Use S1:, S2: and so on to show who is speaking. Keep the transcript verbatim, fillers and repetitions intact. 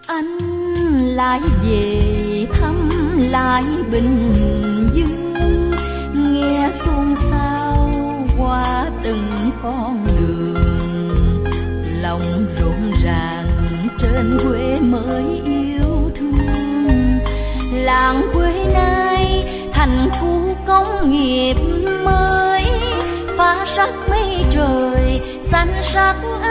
S1: anh lại về thăm lại Bình Dương, nghe xôn xao qua từng con đường, lòng rộn ràng trên quê mới yêu thương. Làng quê nay thành khu công nghiệp mới, phá sắc mây trời xanh sắc